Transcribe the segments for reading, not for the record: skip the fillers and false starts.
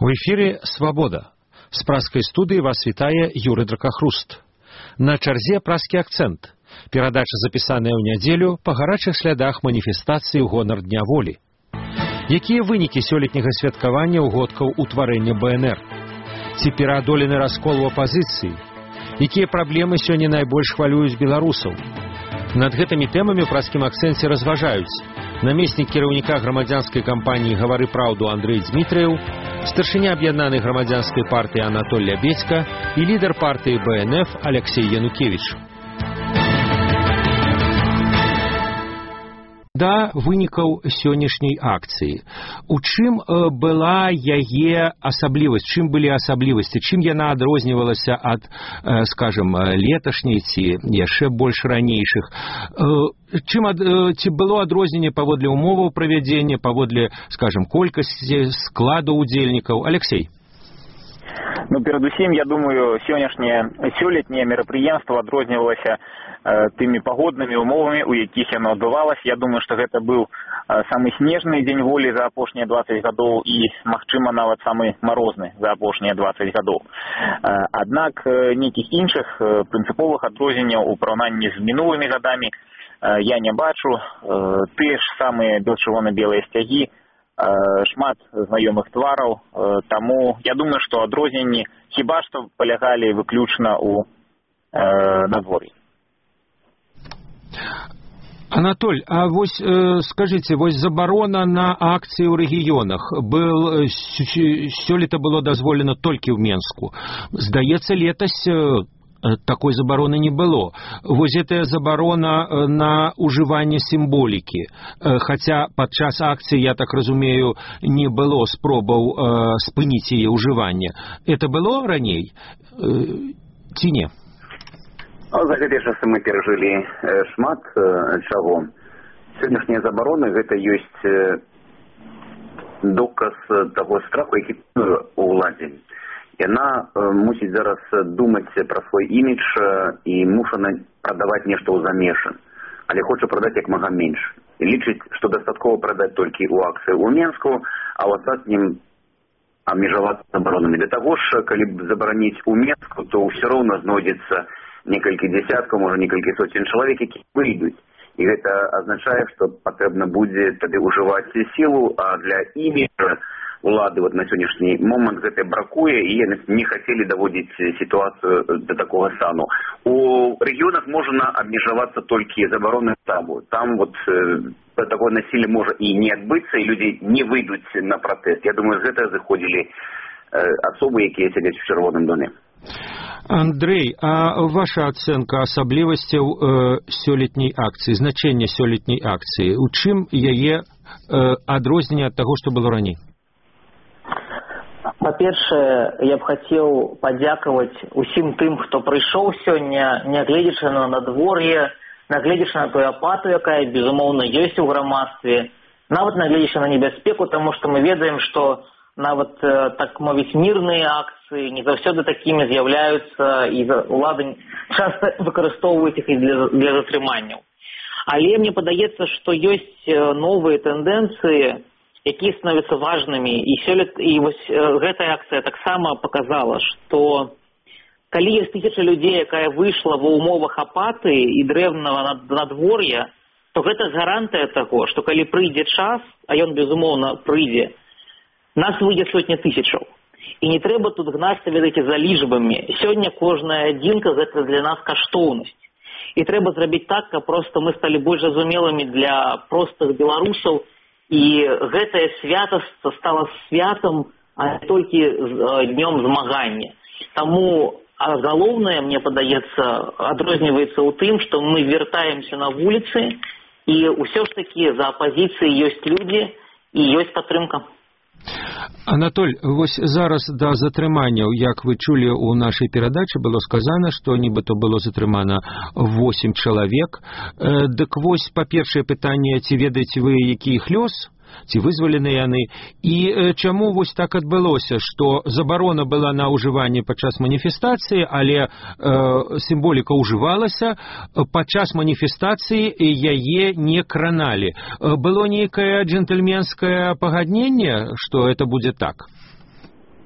У эфире «Свобода». С праской студии вас вітае Юрий Дракахруст. На чарзе праскі акцэнт. Перадача, запісаная ў нядзелю па гарачых слядах маніфестацыі ў гонар Дня волі. Якія вынікі сёлетняга святкавання ўгодкаў утварэння БНР? Ці пераадолены раскол у апазіцыі? Якія праблемы сёння найбольш хвалююць беларусаў? Над гэтымі тэмамі ў праскім акцэнце разважаюць намеснік кіраўніка грамадзянскай кампаніі «Гавары праўду» Андрэй Дзмітрыеў, старшыня аб'яднанай грамадзянскай партыі Анатоль Лябедзька і лідар партыі БНФ Алексей Янукевіч. Да вынікаў сённяшняй акцыі. У чым была яе асаблівасць, чым былі асаблівасці, чым яна адрознівалася ад, скажем, леташняй ці яшчэ больш ранейшых? Ці было адрозненне паводле умоваў правядзення, паводле, скажем, колькасці, складу удзельнікаў? Алексей. Перадусім, я думаю, сёлетняе мерапрыемства адрознівалася тымі пагоднымі умовамі, у якіх яно адбывалася. Я думаю, што гэта быў самы снежны дзень волі за апошнія 20 гадоў і, магчыма, нават самы марозны за апошнія 20 гадоў. Аднак нейкіх іншых прынцыповых адрозненняў у параўнанні з мінулымі гадамі я не бачу. Тыя ж самыя белчырвона-белыя сцягі, шмат знаёмых твараў, таму я думаю, што адрозненні хіба што палягалі выключна ў надвор'і. Анатоль, а вось скажыце, вось забарона на акцыі ў рэгіёнах сёлета было дазволена толькі ў Менску. Здаецца, летась такой забароны не было. Вось гэтая забарона на ўжыванне сімволікі. Хаця падчас акцыі, я так разумею, не было спробаў спыніць яе ўжыванне. Это было раней ці не? За гэты час мы перажылі шмат чаго. Сённяшнія забароны гэта ёсць доказ таго страху, які у ўладзе. Яна мусіць зараз думаць пра свой імідж і мушана прадаваць нешта ў замежжа, але хоча прадаць як мага менш. І лічыць, што дастаткова прадаць толькі ў акцыі ў Менску, а ў астатнім абмежавацца забаронамі. Для таго ж, калі забараніць у Менску, то ўсё роўна знойдзецца некалькі дзясяткаў, можа некалькі соцень чалавек, які выйдуць. І гэта азначае, што патрэбна будзе тады ўжываць сілу, а для іміджа улады на сённяшні момант гэта бракуе, і яны не хацелі даводзіць сітуацыю да такога стану. У рэгіёнах можна абмежавацца толькі забаронай табу. Там такое насілле можа і не адбыцца, і людзі не выйдуць на пратэст. Я думаю, з гэтага зыходзілі асобы, якія сядзяць у чырвоным доме. Андрей, а ваша ацэнка асаблівасцяў сёлетняй акцыі, значэння сёлетняй акцыі, у чым яе адрозненне ад таго, што было раней? Па-першае, я б хацеў падзякаваць усім тым, хто прыйшоў сёння, нягледзячы на надвор'е, нягледзячы на тую апатыю, якая, безумоўна, ёсць у грамадстве, нават нягледзячы на небяспеку, таму што мы ведаем, што нават, так мовіць, мірныя акцыі не заўсёды такімі з'яўляюцца, і ўлады часта выкарыстоўваюць іх для затрыманняў. Але мне падаецца, што ёсць новыя тэндэнцыі, якія становяцца важнымі, і вось гэтая акцыя таксама показала, што калі ёсць тысяча людзей, якая выйшла ва ўмовах апатыі і дрэвнага надвор'я, то гэта гарантыя таго, што калі прыйдзе час, а ён, безумоўна, прыйдзе, нас выйдзе сотні тысячаў. І не трэба тут гнацца, ведаеце, за лічбамі. Сёння кожная адзінка гэта для нас каштоўнасць. І трэба зрабіць так, каб проста мы сталі больш зразумелымі для простых беларусаў, і гэтае свята стала святам, а не толькі днём змагання. Таму галоўнае, мне падаецца, адрозніваецца ў тым, што мы вяртаемся на вуліцы, і ўсё ж такі за апазіцыяй ёсць людзі і ёсць падтрымка. Анатоль, вось зараз да затрыманняў, як вы чулі ў нашай перадачы, было сказана, што нібыта было затрымана 8 чалавек. Дык вось, па-першае пытанне, ці ведаеце вы, які іх лёс? Ці вызвалены яны? І чаму вось так адбылося, што забарона была на ўжыванне падчас маніфестацыі, але сімволіка ўжывалася, падчас маніфестацыі яе не краналі. Было нейкае джентльменскае пагадненне, што это будзе так?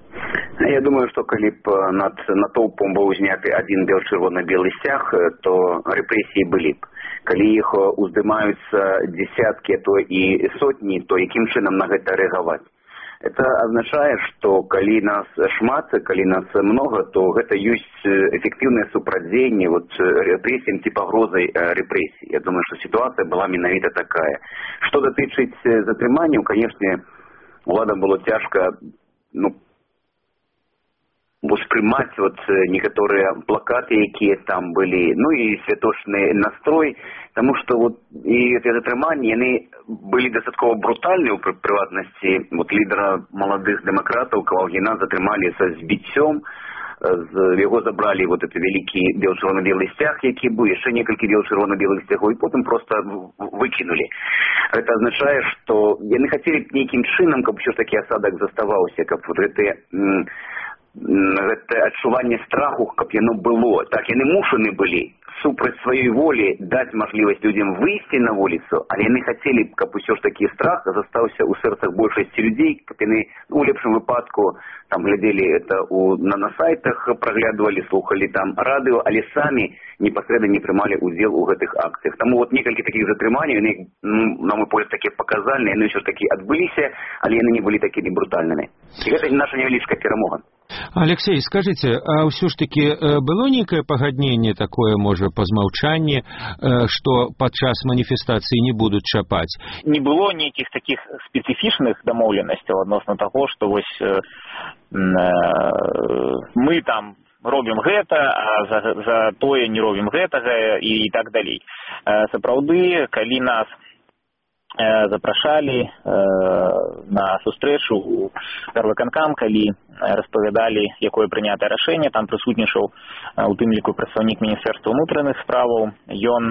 Я думаю, што калі б над натоўпам быў узняты адзін чырвона-белы сцяг, то рэпрэсіі былі б. Калі іх уздымаюцца дзесяткі, то і сотні, то якім чынам на гэта рэагаваць? Это азначае, што калі нас шмат, калі нас многа, то гэта ёсць эфектыўнае супрацьдзеянне рэпрэсіям ці пагрозай рэпрэсій. Я думаю, што сітуацыя была менавіта такая. Што датычыць затрыманняў, канешне, уладам было цяжка, успрымаць некаторыя плакаты, якія там былі, і святочны настрой, таму што і гэтыя затрыманні, яны былі дастаткова брутальныя, у прыватнасці лідара маладых дэмакратаў Кавалгіна затрымалі са збіццём, з яго забралі этот вялікі чырвона-белы сцяг, які быў, яшчэ некалькі чырвона-белых сцягоў, і потым проста выкінулі. Гэта азначае, што яны хацелі нейкім чынам, каб усё ж такі асадак заставаўся, каб гэта адчуванне страху, каб яно было. Так, яны мушаны былі супраць сваёй волі даць мажлівасць людзям выйсці на вуліцу, але яны хацелі, каб усё ж такі страх застаўся ў сэрцах большасці людзей, каб яны у лепшым выпадку там глядзелі это на сайтах, праглядвалі, слухалі там радыё, але самі непасрэдна не прымалі ўдзел у гэтых акцыях. Таму некалькі такіх затрыманняў, яны, на мой погляд, такія паказальныя, яны ўсё ж такі адбыліся, але яны не былі такімі брутальнымі. І гэта наша невялічкая перамога. Алексей, скажите, а все ж таки было некое пагадненне такое, можа, па змаўчанні, што падчас маніфестацыі не будуць чапаць? Не было нейкіх такіх спецыфічных дамоўленасцяў адносна таго, што мы там робім гэта, а за тое не робім гэтага і так далей. Сапраўды, калі нас запрашалі на сустрэчу ў гарвыканкам, калі распавядалі, якое прынятае рашэнне, там прысутнічаў у тым ліку прадстаўнік Міністэрства ўнутраных справаў. Ён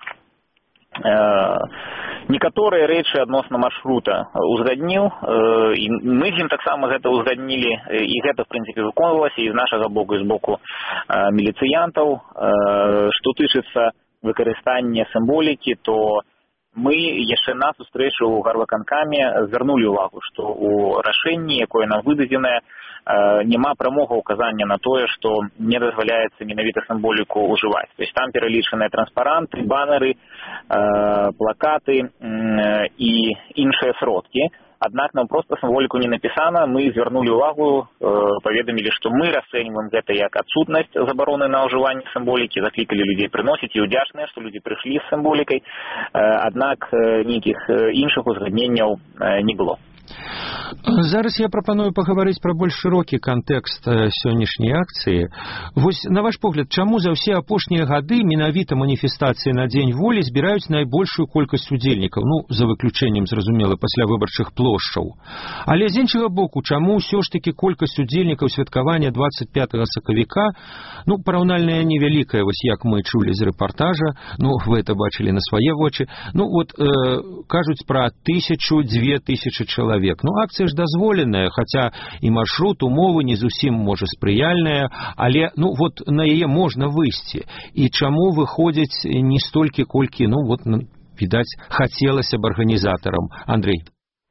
некаторыя рэчы адносна маршрута узгадніў, і мы з ім таксама гэта узгаднілі, і гэта, в прынцыпе, выконвалася і з нашага боку, і з боку міліцыянтаў. Што тычыцца выкарыстання сімволікі, то мы яшчэ на сустрэчу ў гарвыканкаме звярнулі ўвагу, што ў рашэнні, якое нам выдадзенае, няма прамога ўказання на тое, што не дазваляецца менавіта сімволіку ўжываць. То есть там пералічаныя транспаранты, банеры, плакаты і іншыя сродкі. Аднак нам проста сімволіку не напісана, мы звярнулі ўвагу, паведамілі, што мы расцэньваем гэта як адсутнасць забароны на ўжыванне сімволікі, заклікалі людзей прыносіць і ўдзячныя, што людзі прыйшлі з сімволікай, аднак нейкіх іншых узгадненняў не было. Зараз я прапаную пагаварыць пра больш шырокі кантэкст сённяшняй акцыі. Вось, на ваш погляд, чаму за ўсе апошнія гады менавіта маніфестацыі на Дзень волі збіраюць найбольшую колькасць удзельнікаў, за выключэннем, зразумела, пасля выбарчых плошчаў. Але з іншага боку, чаму ўсё ж такі колькасць удзельнікаў святкавання 25 сакавіка, параўнальная невялікая, вось як мы чулі з рэпартажа, вы это бачылі на свае вочы, кажуць пра 1000-2000 чалавек. Акцыя ж дазволеная, хаця і маршрут, умовы не зусім, можа, спрыяльная, але, на яе можна выйсці. І чаму выходзяць не столькі, колькі, відаць, хацелася б арганізатарам. Андрей.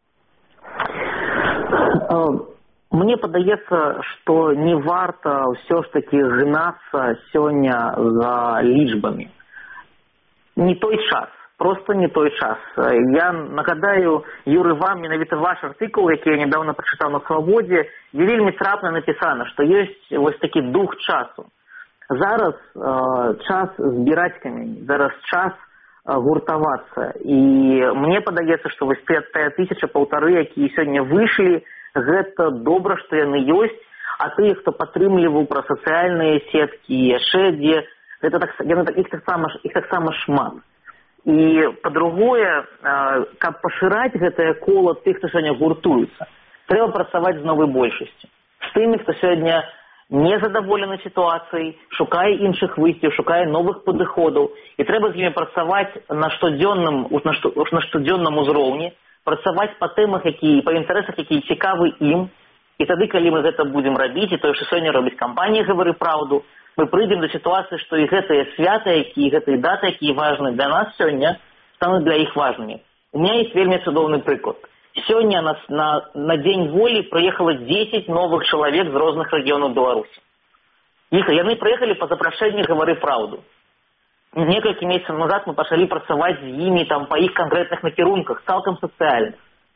Мне падаецца, што не варта ўсё ж такі гнацца сёння за лічбамі. Не той час. Просто не той час. Я нагадаю, Юры, вам менавіта ваш артыкул, які я недавно прачытаў на Свабодзе, дзе вельмі трапна напісана, што ёсць вось такі дух часу. Зараз час збіраць камень, зараз час гуртавацца. І мне падаецца, што вось тая 1000-1500, якія сёння выйшлі, гэта добра, што яны ёсць, а тыя, хто падтрымліваў пра сацыяльныя сеткі і яшчэ дзе, іх таксама шмат. І, па-другое, каб пашыраць гэтае кола тых, хто сёння гуртуецца, трэба працаваць з новай большасцю. З тымі, хто сёння не задаволены сітуацыяй, шукае іншых выйсцяў, шукае новых падыходаў. І трэба з імі працаваць на штодзённым узроўні, працаваць па тэмах, па інтарэсах, якія цікавы ім. І тады, калі мы гэта будзем рабіць, і тое, што сёння робіць кампанія «Гавары праўду», мы прыйдзем да сітуацыі, што і гэтыя святы, гэтыя даты, якія важны для нас сёння, стануць для іх важнымі. У меня есть вельмі цудоўны прыклад. Сёння на День воли прыехала 10 новых чалавек з розных рэгіёнаў Беларусі. Яны прыехалі па запрашэнні «Гавары праўду». Некалькі месяцаў назад мы пачалі працаваць з імі па іх канкрэтных накірунках, цалкам сацыяльных.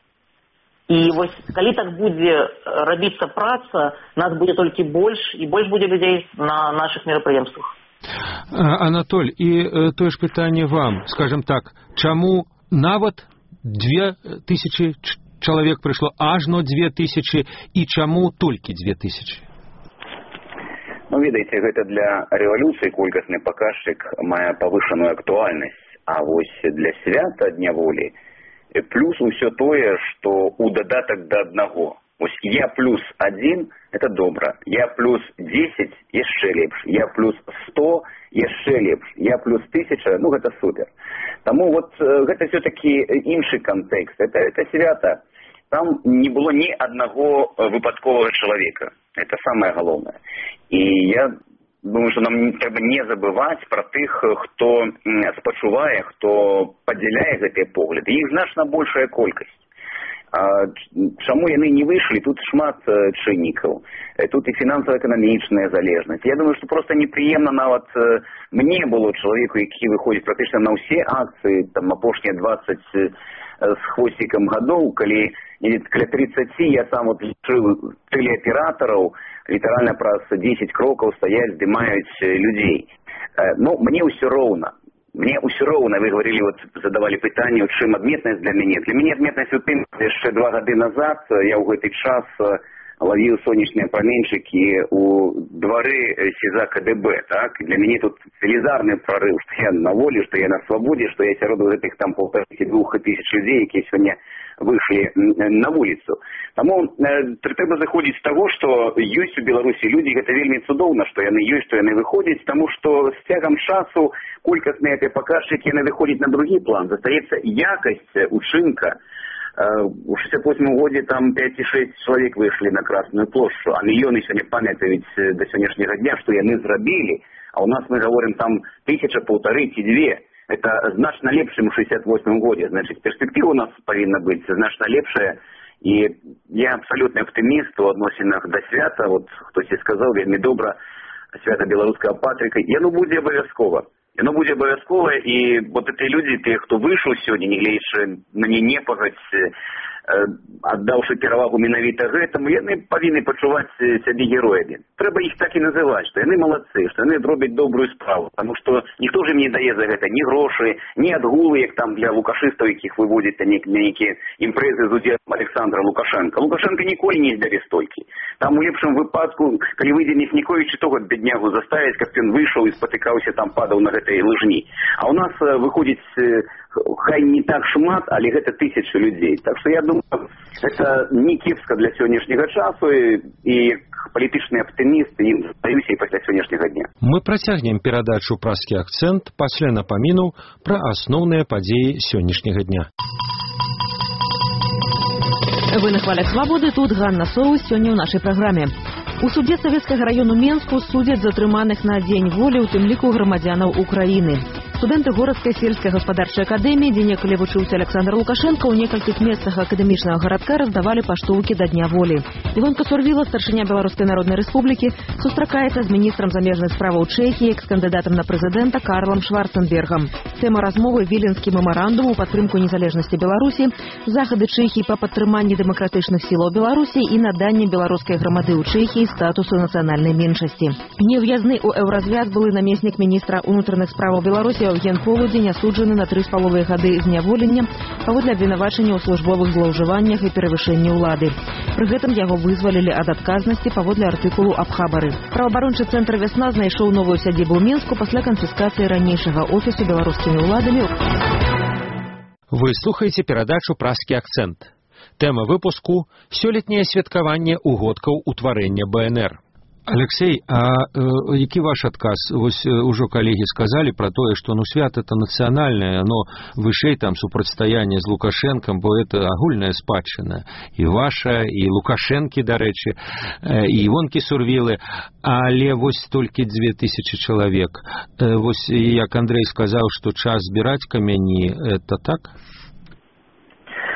І вось калі так будзе рабіцца праца, нас будзе толькі больш, і больш будзе людзей на нашых мерапрыемствах. Анатоль, і тое ж пытанне вам, скажем так, чаму нават 2000 чалавек прыйшло, ажно 2000, і чаму толькі 2000? Ну, ведаеце, гэта для рэвалюцыі колькасны паказчык мае павышаную актуальнасць, а вось для свята Дня волі плюс усё тое, што у дадатак да аднаго. Вось я плюс 1 – это добра, я плюс 10 – яшчэ лепш, я плюс 100 – яшчэ лепш, я плюс 1000 – ну гэта супер. Таму вот гэта все-таки іншы кантэкст, это свята. Там не было ні аднаго выпадковага чалавека. Это самое галоўнае. І я думаю, што нам трэба не забываць пра тых, хто спачувае, хто падзяляе гэтыя погляды. Іх значна большая колькасць. Чаму яны не выйшлі? Тут шмат чыннікаў. Тут і фінансава-эканамічная залежнасць. Я думаю, што просто непрыемна нават мне было чалавеку, які выходзіць практычна на ўсе акцыі, там апошнія 20 з хвосцікам гадоў, калі каля 30 я сам вот лічыў тэлеаператараў, літаральна праз 10 крокаў стаяць, здымаюць людзей. Но мне ўсё роўна. Мне ўсё роўна, вы говорили, вот задавали пытанне, у чым адметнасць для мяне. Для мяне адметнасць у тым, яшчэ 2 гады назад я ў гэты час ловіў сонечныя праменьчыкі у двары СІЗА КДБ, так? Для мяне тут велізарны прорыв, што я на волі, што я на свабодзе, што я сярод гэтых там 1500 людей, якія сёння выйшлі на вуліцу. Таму трэба заходзіць з таго, што ёсць у Беларусі людзі, гэта вельмі цудоўна, што яны ёсць, што яны выходзяць, таму што з цягам часу колькасныя гэтыя паказчыкі яны выходзяць на другі план. Застаецца якасць учынка. У 68 годзе там 5-6 чалавек выйшлі на Красную плошчу, а мільёны сёння памятаюць да сённяшняга дня, што яны зрабілі, а у нас мы гаворым там 1000, 1,5 ці 2. Это значна лепш, чым у 68 годзе. Значыць, перспектыва у нас павінна быць значна лепшая. І я абсалютны аптыміст у адносінах да свята. Вот хтосьці сказаў вельмі добра, свята беларускага патрыка. Яно будзе абавязкова. Яно будзе абавязкова, і вот эти людзі, тыя, хто выйшаў сёння, нягледзячы на непагадзь, аддаўшы перавагу менавіта гэтаму, яны павінны пачуваць сябе героямі. Трэба іх так і называць, што яны маладцы, што яны робяць добрую справу, таму што ніхто ж ім не дае за гэта ні грошы, ні адгулы, як там для лукашыстаў, якіх выводзяць на нейкія імпрэзы з удзелам Александра Лукашенка. Лукашенко ніколі не здаве столькі. Там у лепшым выпадку, калі выйдзе Мясніковіч, то год беднягу заставіць, каб ён выйшаў і спатыкаўся, там падаў на гэтай лыжні. А у нас выходзіць хай не так шмат, але гэта 1000 людзей. Так што я думаю, это не кепска для сённяшняга часу, і палітычны аптыміст ім застаюся і пасля сённяшняга дня. Мы працягнем перадачу «Праскі акцэнт» пасля напамінаў пра асноўныя падзеі сённяшняга дня. Вы на хвалях свабоды, тут Ганна Соус сёння ў нашай праграме. У суде Савецкага раёну Менску судзяць затрыманых на Дзень волі, у тым ліку грамадзянаў Украіны. Студэнты горадскай сельскай гаспадарчай акадэміі, дзе некалі вучыўся Александр Лукашенко, ў некалькіх месцах акадэмічнага гарадка раздавалі паштоўкі да Дня волі. Івонка Сурвіла, старшыня Беларускай народнай рэспублікі, сустракаецца з міністрам замежных справаў Чэхіі, экс-кандыдатам на прэзідэнта Карлам Шварценбергам. Тэма размовы – Віленскі мемарандум у падтрымку незалежнасці Беларусі, захады Чэхіі па падтрыманні дэмакратычных сілаў Беларусі і наданне беларускай грамады ў Чэхіі статусу нацыянальнай меншасці. Неў'язны ў еўразвяз былы намеснік міністра ўнутраных справаў Беларусі Евген Полудзень асуджаны на 3,5 гады зняволення паводле абвінавачання ў службовых злоўжываннях і перавышэнні ўлады. Пры гэтым яго вызвалілі ад адказнасці паводле артыкулу аб хабары. Праваабарончы цэнтр «Вясна» знайшоў новую сядзібу ў Мінску пасля канфіскацыі ранейшага офісу беларускімі ўладамі. Вы слухаеце перадачу «Праскі акцэнт». Тэма выпуску – сёлетняе святкаванне угодкаў утварэння БНР. Алексей, а які ваш адказ? Вось ужо калегі сказалі пра тое, што свят это нацыянальнае, оно вышэй там супрацьстаянне з Лукашэнкам, бо это агульная спадчына. І ваша, і Лукашэнкі, дарэчы, і Івонкі Сурвілы, але вось толькі 2000 чалавек. Вось як Андрэй сказаў, што час збіраць камяні, это так?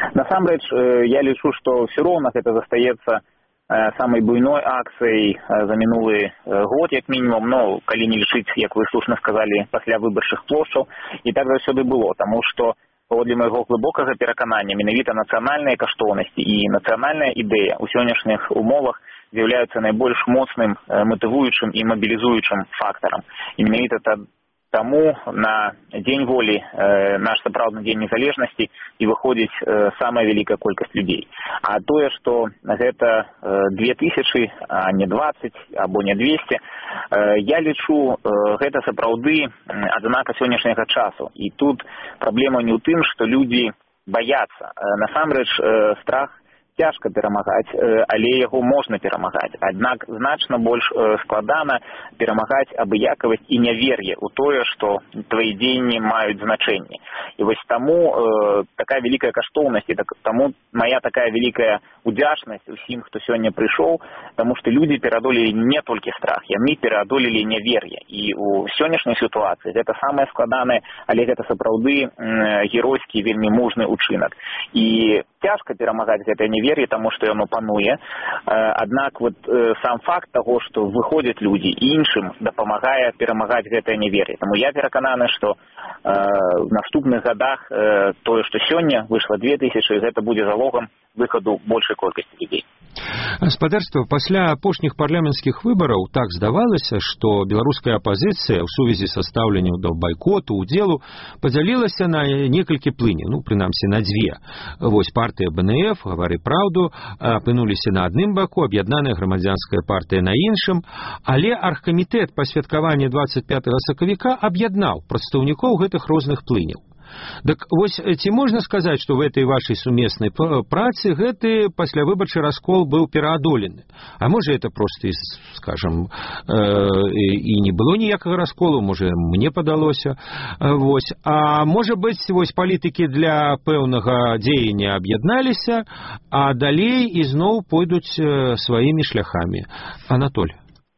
Насамрэч, я лічу, што ўсё роўна гэта застаецца самай буйной акцыяй за мінулы год, як мінімум, но калі не лічыць, як вы слушна сказалі, пасля выбарчых плошчаў, і так заўсёды было, таму што паводле майго глыбокага пераканання менавіта нацыянальныя каштоўнасці і нацыянальная ідэя ў сённяшніх умовах з'яўляюцца найбольш моцным матывуючым і мабілізуючым фактарам. І менавіта таму на Дзень волі, наш сапраўдны дзень незалежнасці, і выходзіць самая вялікая колькасць людзей. А тое, што гэта 2000, а не 20, або не 200, я лічу, гэта сапраўды адзнака сённяшняга часу. І тут праблема не ў тым, што людзі баяцца. Насамрэч, страх цяжка перамагаць, але яго можна перамагаць. Аднак значна больш складана перамагаць абыякавасць і нявер'е ў тое, што твои дзеянні маюць значэнне. І вось таму такая вялікая каштоўнасць, і таму моя такая вялікая удзячнасць усім, хто сёння прыйшоў, таму што людзі пераадолелі не толькі страх, яны пераадолелі нявер'е. І ў сённяшняй сітуацыі гэта самае складанае, але гэта сапраўды геройскі, вельмі мужны учынак. І цяжка перамагаць гэтае нявер'е, таму што яно пануе. Аднак вот сам факт таго, што выходзяць людзі і іншым дапамагае перамагаць гэтае нявер'е. Таму я перакананы, што в наступных годах тое, што сёння выйшла 2000, гэта будзе залогам выхаду большай колькасці людзей. Гаспадарства, пасля апошніх парламенцкіх выбараў так здавалася, што беларуская апазіцыя ў сувязі са стаўленнем да байкоту, удзелу падзялілася на некалькі плыні, прынамсі на дзве. Вось партыя БНФ, гавары праўду, апынуліся на адным баку, аб'яднаная грамадзянская партыя на іншым, але аргкамітэт па святкаванні 25 сакавіка аб'яднаў прадстаўнікоў гэтых розных плыняў. Так вось, ці можна сказаць, што в этой вашай сумеснай працы гэты паслявыбарчы раскол быў пераадолены? А можа, это проста, скажем, і не было ніякага расколу, можа, мне падалося. Вось. А можа быць, вось палітыкі для пэўнага дзеяння аб'ядналіся, а далей ізноў пойдуць сваімі шляхамі. Анатоль.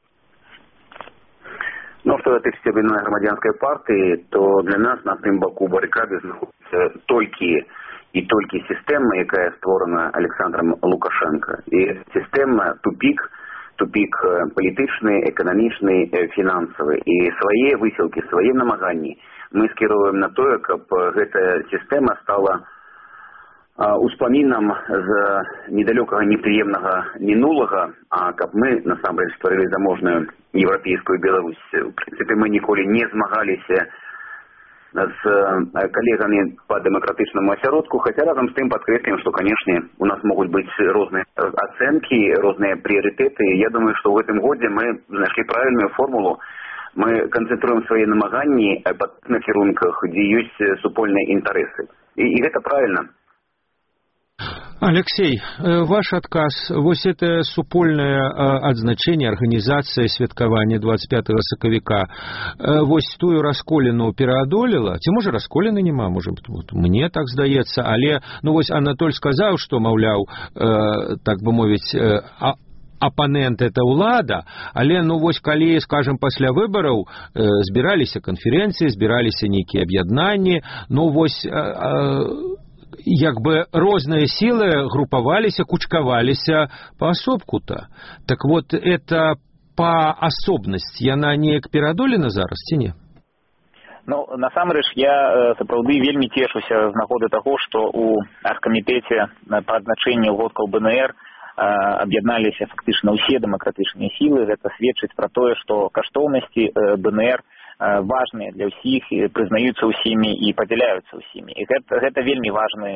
Ну, что тычыцца аб'яднанай грамадзянскай партыі, то для нас на тым баку барыкады знаходзіцца толькі сістэма, якая створана Александром Лукашенко. І сістэма тупік палітычны, эканамічны, фінансавы. І свае высілкі, свае намаганні мы скіроўваем на тое, каб гэтая сістэма стала успамінам з недалёкага непрыемнага мінулага, а каб мы насамрэч стварылі заможную еўрапейскую Беларусь. У прынцыпе, мы ніколі не змагаліся з калегамі по дэмакратычнаму асяродку, хаця разам з тым падкрэслім, што, канешне, у нас могуць быць розныя ацэнкі, розныя прыярытэты. Я думаю, што ў гэтым годзе мы знайшлі правільную формулу. Мы канцэнтруем свае намаганні па накірунках, дзе ёсць супольныя інтарэсы. І гэта правільна. Алексей, ваш адказ, вось это супольнае адзначэнне, арганізацыя святкавання 25 сакавіка, вось тую расколіну пераадолела, ці можа расколіны няма, можа, мне так здаецца, але, вось Анатоль сказаў, што, маўляў, так бы мовіць, апанент это ўлада, але, вось, калі, скажем, пасля выбараў збіраліся канферэнцыі, збіраліся нейкія аб'яднанні, вось, як бы розныя сілы групаваліся, кучкаваліся паасобку-то. Так вот, это паасобнасць, яна неяк пераадолена зараз, ці не? Насамрэч, я сапраўды вельмі цешуся з нагоды таго, што ў аргкамітэце па адзначэнню годкаў БНР аб'ядналіся фактычна ўсе дэмакратычныя сілы. Гэта сведчыць пра тое, што каштоўнасці БНР важныя для ўсіх, прызнаюцца ўсімі і падзяляюцца ўсімі. І гэта вельмі важны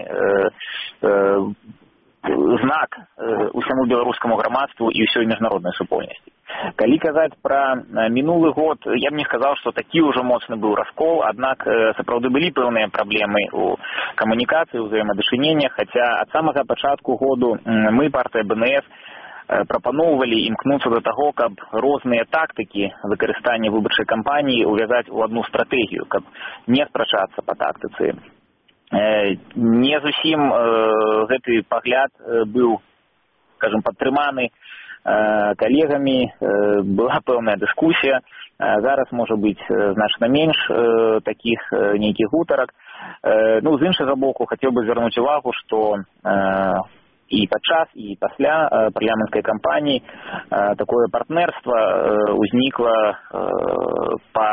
знак усяму беларускаму грамадству і ўсёй міжнароднай супольнасці. Калі казаць пра мінулы год, я б не сказаў, што такі ўжо моцны быў раскол, аднак сапраўды былі пэўныя праблемы ў камунікацыі, ў ўзаемадачыненнях, хаця ад самага пачатку году мы, партыя БНС, прапаноўвалі імкнуцца да таго, каб розныя тактыкі выкарыстання выбарчай кампаніі увязаць у адну стратэгію, каб не спрачацца па тактыцы. Не зусім гэты пагляд быў, скажем, падтрыманы калегамі, была пэўная дыскусія. Зараз можа быць значна менш такіх нейкіх гутарак, Ну, з іншага боку, хацеў бы звярнуць увагу, што і падчас, і пасля парламенцкай кампаніі такое партнерства ўзнікла па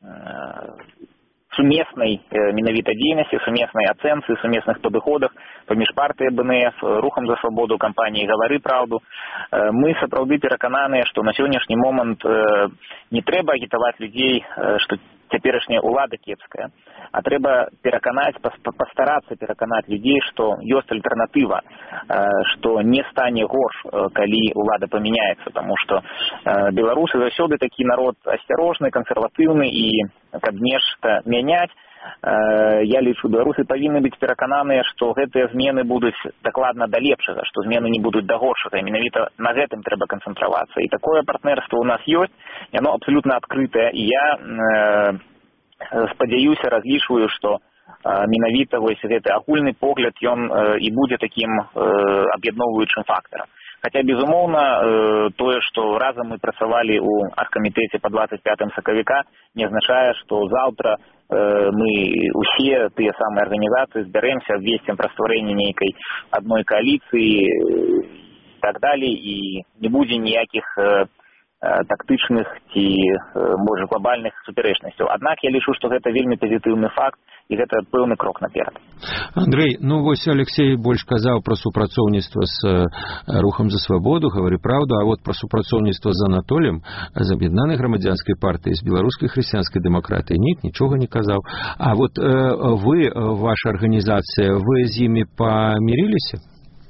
сумеснай менавіта дзейнасці, сумеснай ацэнцы, сумесных падыходах паміж партыяй БНФ, рухам за свабоду, кампаніяй «Гавары праўду». Мы сапраўды перакананыя, што на сённяшні момант не трэба агітаваць людзей, што цяперашняя ўлада кепская, а трэба пераканаць, пастарацца пераканаць людзей, што ёсць альтэрнатыва, што не стане горш, калі ўлада памяняецца, таму што беларусы заўсёды такі народ асцярожны, кансерватыўны, і каб нешта мяняць, я лічу, беларусы павінны быць перакананыя, што гэтыя змены будуць дакладна да лепшага, што змены не будуць да горшага, і менавіта на гэтым трэба канцэнтравацца. І такое партнерство у нас ёсць, яно абсалютна адкрытае, і я спадзяюся, разлічваю, што менавіта вось гэты агульны погляд, ён і будзе такім аб'ядноўваючым фактарам. Хаця, безумоўна, тое, што разам мы працавалі ў аргкамітэце па 25 сакавіка, не азначае, што заўтра мы усе тыя самыя арганізацыі збярэмся, абвесцім пра стварэнне нейкай адной кааліцыі і так далей, і не будзе ніякіх тактычных ці, можа, глобальных супярэчнасцяў. Аднак я лічу, што гэта вельмі пазітыўны факт, і гэта пэўны крок наперад. Андрэй, ну вось Алексей больш казаў пра супрацоўніцтва з рухам за свабоду, гавары праўду, а вот пра супрацоўніцтва з Анатолем, з аб'яднанай грамадзянскай партыяй, з беларускай хрысціянскай дэмакратыяй, нічога не казаў. А вот вы, ваша арганізацыя, вы з імі памірыліся?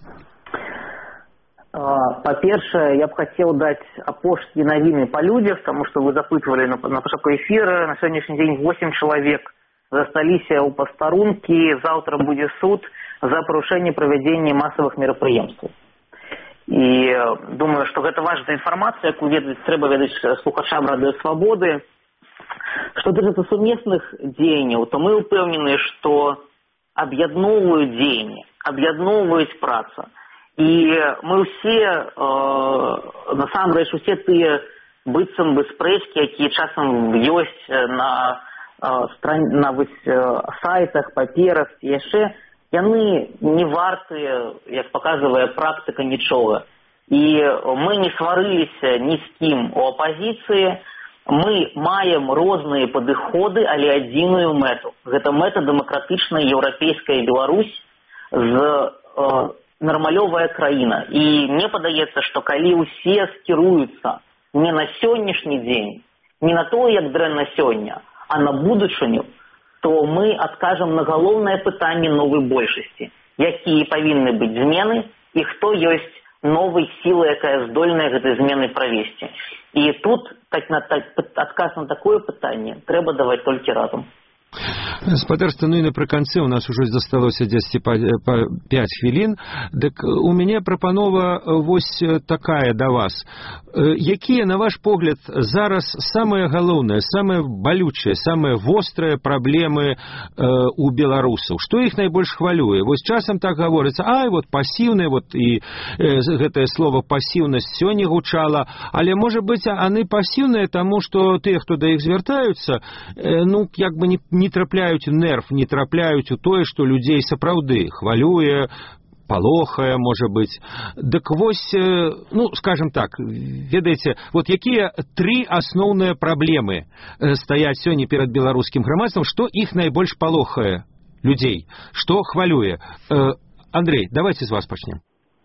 Па-першае, я б хацеў даць апошнія навіны па людзях, таму што вы запытвалі на пачатку эфіра, на сённяшні дзень 8 чалавек засталіся ў пастарункі, заўтра будзе суд за парушэнне правядзення масавых мерапрыемстваў. І думаю, што гэта важная інфармацыя, якую трэба ведаць слухачам Радыё Свабоды. Што датычыцца сумесных дзеянняў, то мы ўпэўнены, што аб'ядноўваюць дзеянні, аб'ядноўваюць праца. І мы ўсе, насамрэч, усе тыя быццам бы спрэчкі, якія часам ёсць на сайтах, паперах, яшчэ, яны не вартыя, як паказвае практыка, нічога. І мы не сварыліся ні з кім у апазіцыі, мы маем розныя падыходы, але адзіную мэту. Гэта мэта дэмакратычная еўрапейская Беларусь з нармалёвая краіна. І мне падаецца, што калі ўсе скіруюцца не на сённяшні дзень, не на тое, як дрэнна сёння, а на будучыню, то мы адкажам на галоўнае пытанне новай большасці. Якія павінны быць змены і хто ёсць новай сілай, якая здольная гэтай змены правесці. І тут адказ на такое пытанне трэба даваць толькі разам. Спадарства, ну і напрыканцы у нас ужо засталося дзесьці па 5 хвілін. Дык у мяне прапанова вось такая да вас. Якія, на ваш погляд, зараз самыя галоўныя, самыя балючыя, самыя вострыя праблемы у беларусаў? Што іх найбольш хвалюе? Вось часам так гаворыцца, ай, вот пасіўныя, вот і гэтае слово пасіўнасць сёння гучала, але, можа быць, яны пасіўныя, таму што тыя, хто да іх звяртаюцца, ну, як бы не трапляюць у нерв, не трапляюць у тое, што людзей сапраўды хвалюе, палохае, можа быць. Дык вось, ну, скажем так, ведаеце, вот якія 3 асноўныя праблемы стаяць сёння перад беларускім грамадствам, што іх найбольш палохае людзей, што хвалюе? Андрей, давайте з вас пачнем.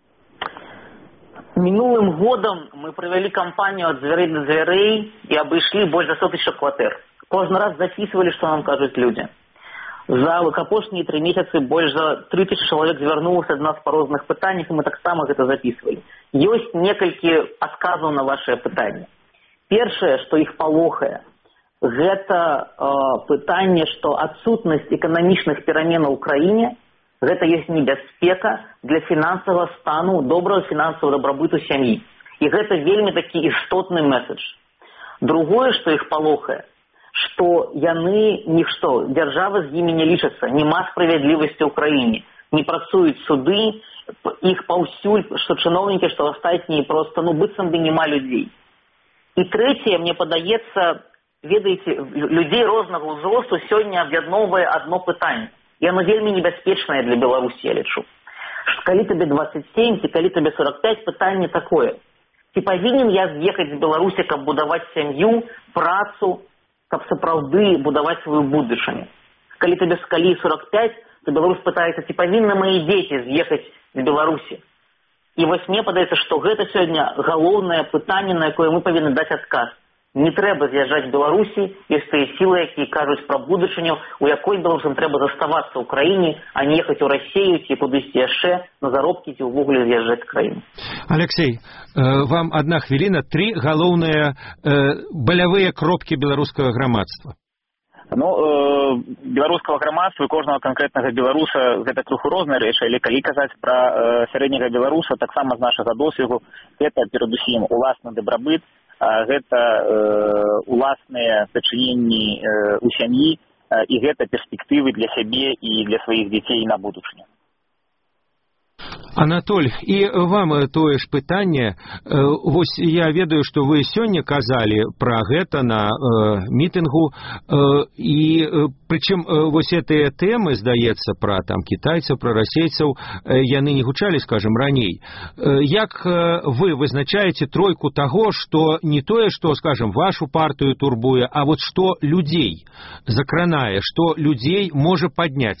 Минулым годом мы провели кампанию от дзвярэй до дзвярэй и обышлі больш за 100 000 кватэр. Кожны раз записывали, что нам кажуць люди. За апошнія 3 месяцы больш за 3000 чалавек звярнулася ад нас па розных пытаннях, і мы таксама гэта записывали. Ёсць некалькі адказаў на вашае пытанне. Першае, што іх палохае, гэта пытанне, што адсутнасць эканамічных пераменаў у краіне, гэта ёсць небяспека для фінансавага стану, добрага фінансавага дабрабыту сям'і. І гэта вельмі такі істотны месседж. Другое, што іх палохае, што яны нішто, дзяржава з імі не лічацца, няма справядлівасці ў краіне, не працуюць суды, іх паўсюль, што чыноўнікі, што астатнія проста, ну, быццам бы няма людзей. І трэцяе, мне падаецца, ведаеце, людзей рознага ўзросту сёння аб'ядноўвае адно пытанне. І оно вельмі небяспечнае для Беларусі, я лічу. Калі табе 27, ці калі табе 45, пытанне такое. Ці павінен я з'ехаць з Беларусі, каб будаваць сям'ю, працу, каб сапраўды будаваць сваю будучыню? Калі табе з калі 45, то Беларусь пытаецца, ці павінны мае дзеці з'ехаць з Беларусі? І вось мне падаецца, што гэта сёння галоўнае пытанне, на якое мы павінны даць адказ. Не трэба з'язджаць з Беларусі, ёсць тыя сілы, якія кажуць пра будучыню, у якой беларусам трэба заставацца ў краіне, а не ехаць у Расію ці кудысьці яшчэ на заробкі ці ўвогуле з'язджаць з краіны. Алексей, вам одна хвіліна, 3 галоўныя балявыя кропкі беларускага грамадства. Ну, беларускага грамадства і кожнага канкрэтнага беларуса гэта крыху розныя рэчы, але калі казаць пра сярэдняга беларуса, таксама з нашага досведу, гэта перадусім уласны дабрабыт, гэта уласныя сачыненні у сям'і і гэта перспектывы для сябе і для сваіх дзяцей на будучыню. Анатоль, і вам тое ж пытанне. Вось я ведаю, што вы сёння казалі пра гэта на мітынгу, і прычым вось гэтыя тэмы, здаецца, пра там кітайцаў, пра расейцаў, яны не гучалі, скажем, раней. Як вы вызначаеце тройку таго, што не тое, што, скажем, вашу партыю турбуе, а вот што людзей закранае, што людзей можа падняць?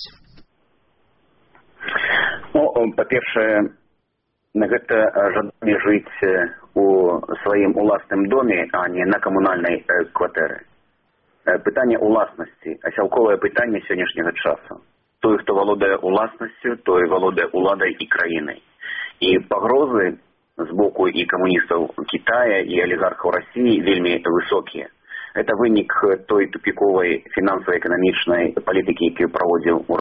Ну, па-першае, гэта жаданне жыць у сваім уласным доме, а не на камунальнай кватэры. Пытанне уласнасці, асялковае пытанне сённяшняга часу. Той, хто валодае уласнасцю, той валодае уладай і краінай. І пагрозы з боку і камуністаў Китая, і алігархаў Расіі вельмі высокія. Это вынік той тупіковай фінансава-эканамічнай палітыкі, якую праводзіў